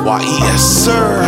Yes, sir.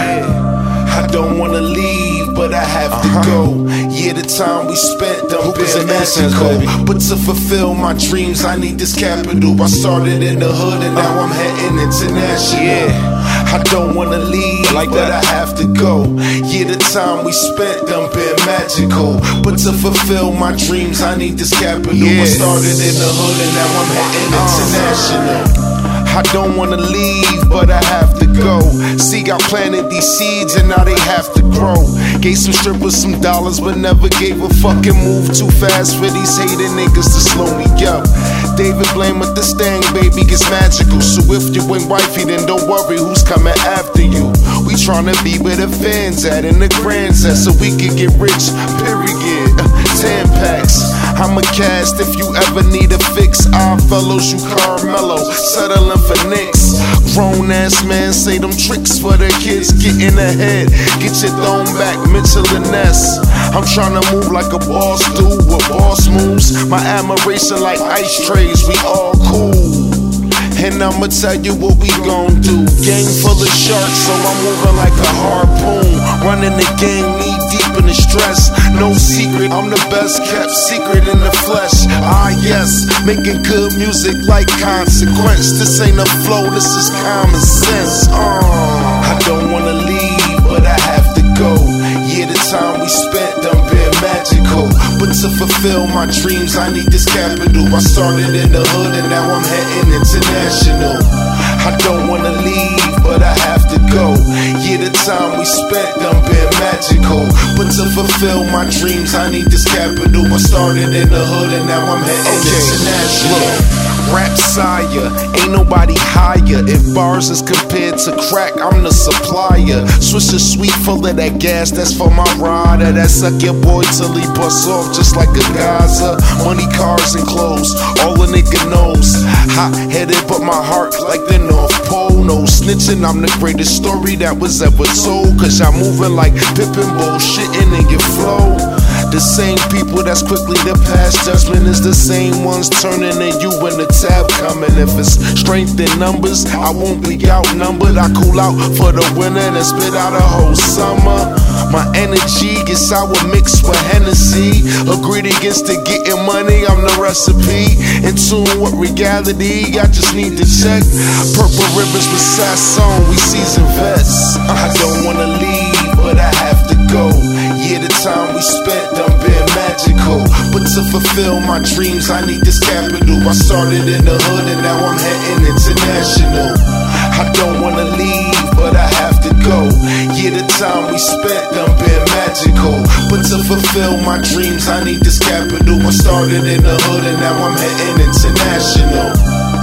I don't wanna leave, but I have to go. Yeah, the time we spent done been magical. But to fulfill my dreams, I need this capital. I started in the hood and now I'm heading international. Yeah, I don't wanna leave, but I have to go. Yeah, the time we spent done been magical. But to fulfill my dreams, I need this capital. I started in the hood and now I'm heading international. I don't wanna leave, but I have to go. See, I planted these seeds and now they have to grow. Gave some strippers some dollars, but never gave a fucking move too fast for these hating niggas to slow me up. David Blaine with the Stang, baby, it's magical. So if you ain't wifey, then don't worry who's coming after you. We tryna be where the fans at and the grands at, so we can get rich, period. 10 packs. I'm a cast if you ever need a fix. Our fellows, you Carmelo, settling for nicks. Grown ass man say them tricks for their kids. Get in ahead, get your throne back, Mitchell and Ness. I'm tryna move like a boss do with boss moves. My admiration like ice trays, we all cool. And I'ma tell you what we gon' do. Gang full of sharks, so I'm moving like a harpoon. Running the game, knee deep in the stress. No secret, I'm the best kept secret in the flesh. Ah yes, making good music like Consequence. This ain't a flow, this is common sense. I don't wanna leave, but I have to go. Yeah, the time we spent done been magical. But to fulfill my dreams, I need this capital. I started in the hood and now I'm heading international. I don't wanna leave, but I have to go. Yeah, the time we spent done been magical. But to fulfill my dreams, I need this capital. I started in the hood and now I'm heading international. Rap sire, ain't nobody higher. If bars is compared to crack, I'm the supplier. Switch the sweet full of that gas, that's for my rider. That suck your boy till he busts off just like a Gaza. Money, cars, and clothes, all a nigga knows. Hot headed, but my heart like the North Pole. No snitching, I'm the greatest story that was ever told. Cause y'all moving like Pippin, bullshitting in your flow. The same people that's quickly to pass judgment is the same ones turning to you when the tab coming. If it's strength in numbers, I won't be outnumbered. I cool out for the winter and spit out a whole summer. My energy gets sour mixed with Hennessy. Ingredients to getting money, I'm the recipe. In tune with reality, I just need to check. Purple ribbons with Sasson, we seasoned vets. I don't wanna leave, but I have to go. Yeah, the time we spent done been magical. But to fulfill my dreams, I need this capital. I started in the hood and now I'm heading international. I don't wanna leave, but I have to go. Yeah, the time we spent done been magical. But to fulfill my dreams, I need this capital. I started in the hood and now I'm heading international.